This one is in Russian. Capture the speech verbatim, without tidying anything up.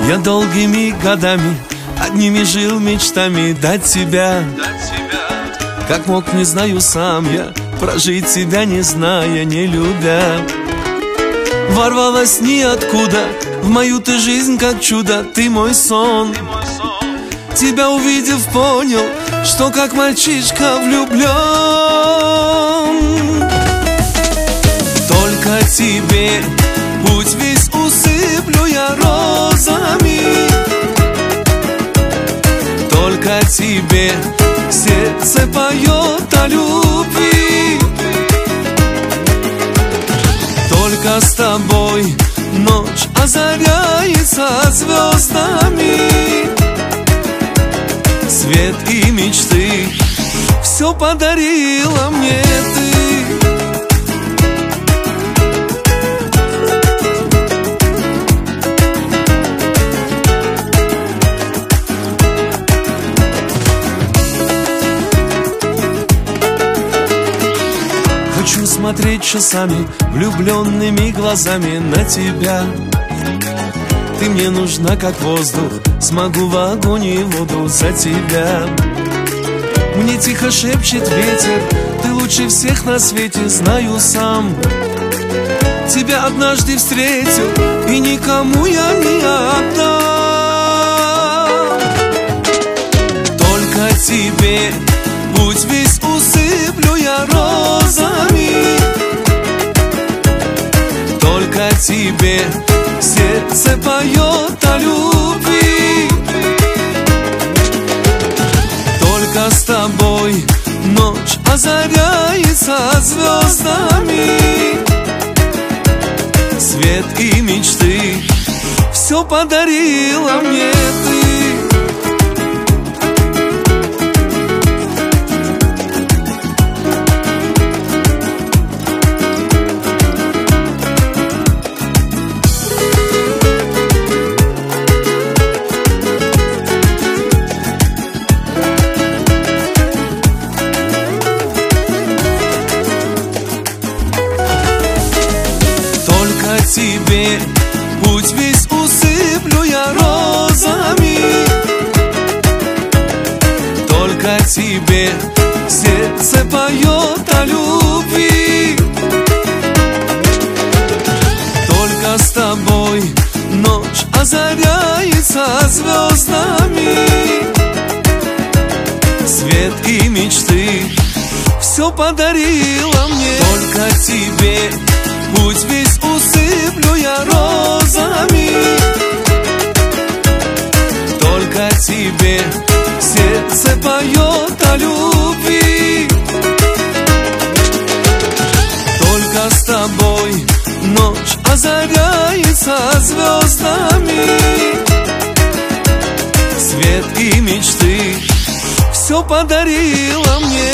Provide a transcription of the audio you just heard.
Я долгими годами одними жил мечтами дать тебя. Как мог, не знаю сам я, прожить тебя не зная, не любя. Ворвалась ниоткуда в мою ты жизнь как чудо, ты мой сон. Тебя увидев, понял, что как мальчишка влюблен. Только тебе путь весь усыплю я розами. Только тебе сердце поет о любви. Только с тобой ночь озаряется звездами. Свет и мечты все подарила мне ты. Хочу смотреть часами влюбленными глазами на тебя. Ты мне нужна как воздух, смогу в огонь и воду за тебя. Мне тихо шепчет ветер, ты лучше всех на свете, знаю сам. Тебя однажды встретил, и никому я не отдам. Только тебе путь весь усыплю я розами. Только тебе сердце поет о любви. Только с тобой ночь озаряется звездами. Свет и мечты все подарила мне ты. Тебе путь весь усыплю я розами. Только тебе сердце поет о любви. Только с тобой ночь озаряется звездами. Свет и мечты все подарила мне. Только тебе путь весь усыплю я розами. Только тебе сердце поет о любви. Только с тобой ночь озаряется звездами. Свет и мечты все подарила мне